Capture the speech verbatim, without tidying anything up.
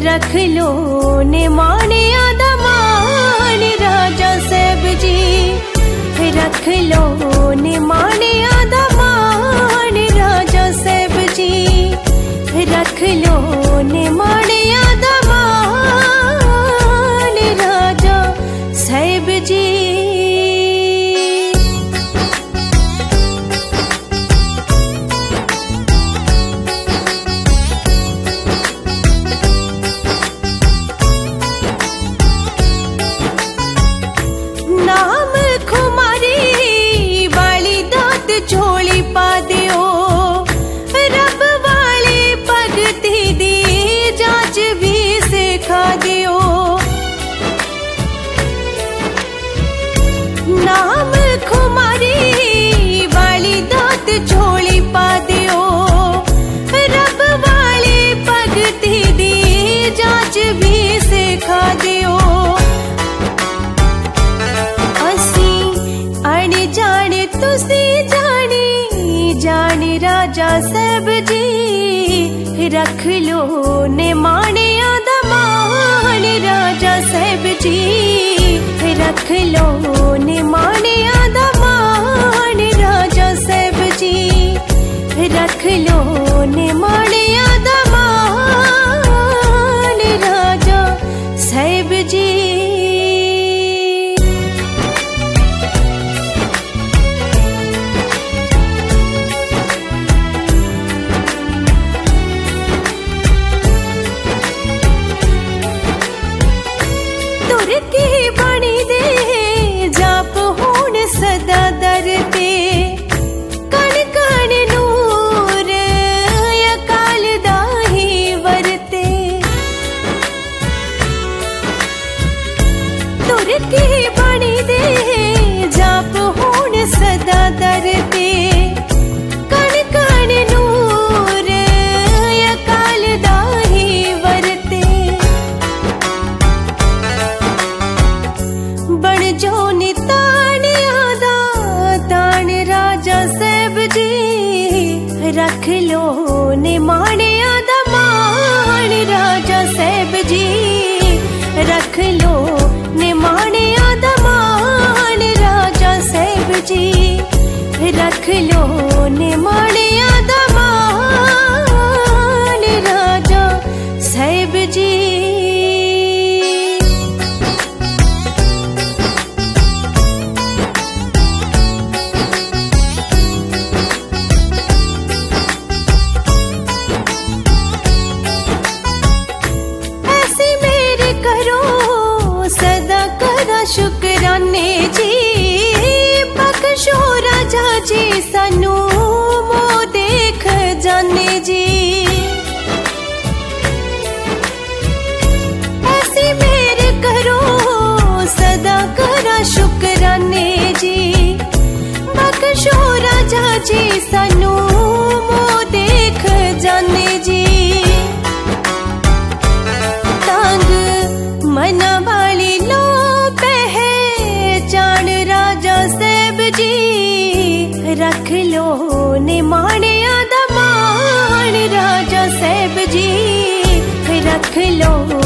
रख लो निमाणिया दा मान राजा साहब जी, रख लो निमाणिया दा मान राजा साहब जी, रख लो निमाणिया दा मान राजा साहब जी। झोली पा दियो रब वाली भगती दी जांच भी सिखा दियो, नाम खुमारी वाली दात झोली पा दियो रब वाली भगती दी जांच भी सिखा दियो। असी अनजान तुसी जानी राजा साहब जी, रख लो निमाणिया दा मान राजा साहब जी, रख लो निमाणिया दा मान राजा साहब जी, रख लो निमाणिया दा मान राजा साहब जी। की बनी दे जाप होन सदा दर ते, कण कण नूर अकाल दा ही वरते, तुर की बनी दे जाप होन सदा दर ते, कण कण नूर अकाल दा ही वरते, बन जो निताणिया दा ताण राजा साहब जी, रख लो निमाणिया दा मान राजा साहब जी, रख लो निमाणिया दा मान राजा साहब जी, रख लो निमाणिया दा मान राजा साहब जी। शुक्राने जी बख्शो राजा जी सानू मोह देख जाने जी, ऐसी मेरे करो सदा करा शुक्राने जी, बख्शो राजा जी सानू मोह देख जाने जी। तांग मना वाली लो जान राजा साहब जी, रख लो निमाणिया दा मान राजा साहब जी, रख लो